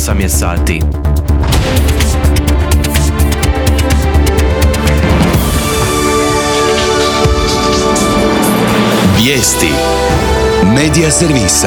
8 je sati. Vijesti Medija servisa.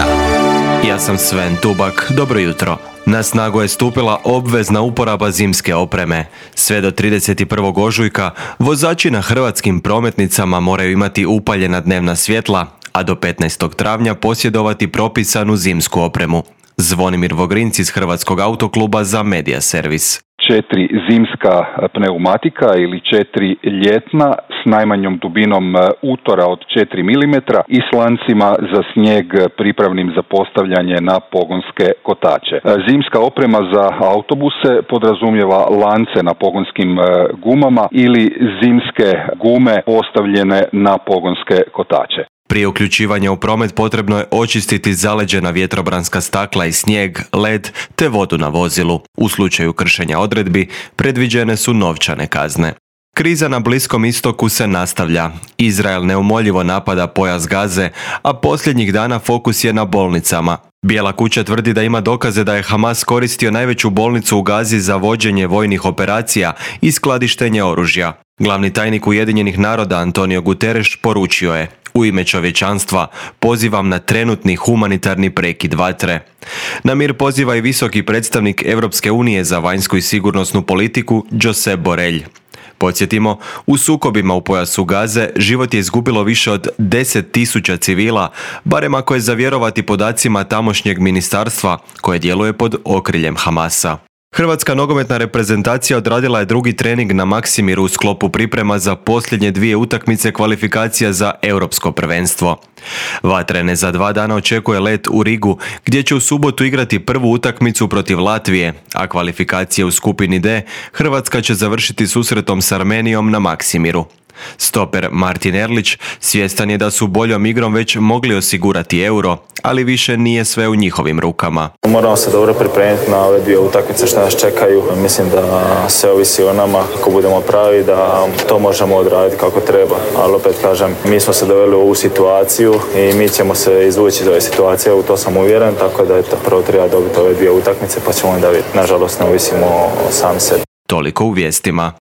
Ja sam Sven Tubak, dobro jutro. Na snagu je stupila obvezna uporaba zimske opreme. Sve do 31. ožujka vozači na hrvatskim prometnicama moraju imati upaljena dnevna svjetla, a do 15. travnja posjedovati propisanu zimsku opremu. Zvonimir Vogrinc iz Hrvatskog autokluba za Medija servis. 4 zimska pneumatika ili 4 ljetna s najmanjom dubinom utora od 4 mm i s lancima za snijeg pripravnim za postavljanje na pogonske kotače. Zimska oprema za autobuse podrazumijeva lance na pogonskim gumama ili zimske gume postavljene na pogonske kotače. Prije uključivanja u promet potrebno je očistiti zaleđena vjetrobranska stakla i snijeg, led te vodu na vozilu. U slučaju kršenja odredbi predviđene su novčane kazne. Kriza na Bliskom istoku se nastavlja. Izrael neumoljivo napada pojas Gaze, a posljednjih dana fokus je na bolnicama. Bijela kuća tvrdi da ima dokaze da je Hamas koristio najveću bolnicu u Gazi za vođenje vojnih operacija i skladištenje oružja. Glavni tajnik Ujedinjenih naroda Antonio Guterres poručio je: "U ime čovječanstva pozivam na trenutni humanitarni prekid vatre." Na mir poziva i visoki predstavnik Europske unije za vanjsku i sigurnosnu politiku Josep Borrell. Podsjetimo, u sukobima u pojasu Gaze život je izgubilo više od 10.000 civila, barem ako je za vjerovati podacima tamošnjeg ministarstva koje djeluje pod okriljem Hamasa. Hrvatska nogometna reprezentacija odradila je drugi trening na Maksimiru u sklopu priprema za posljednje 2 utakmice kvalifikacija za europsko prvenstvo. Vatrene za 2 dana očekuje let u Rigu, gdje će u subotu igrati prvu utakmicu protiv Latvije, a kvalifikacije u skupini D Hrvatska će završiti susretom s Armenijom na Maksimiru. Stoper Martin Erlić svjestan je da su boljom igrom već mogli osigurati euro, ali više nije sve u njihovim rukama. Moramo se dobro pripremiti na ove 2 utakmice što nas čekaju. Mislim da sve ovisi o nama, ako budemo pravi, da to možemo odraditi kako treba. Ali opet kažem, mi smo se doveli u ovu situaciju i mi ćemo se izvući iz ove situacije, u to sam uvjeren, tako da prvo treba dobiti ove 2 utakmice pa ćemo onda vidjeti. Nažalost, ne ovisimo o sami sebi. Toliko u vijestima.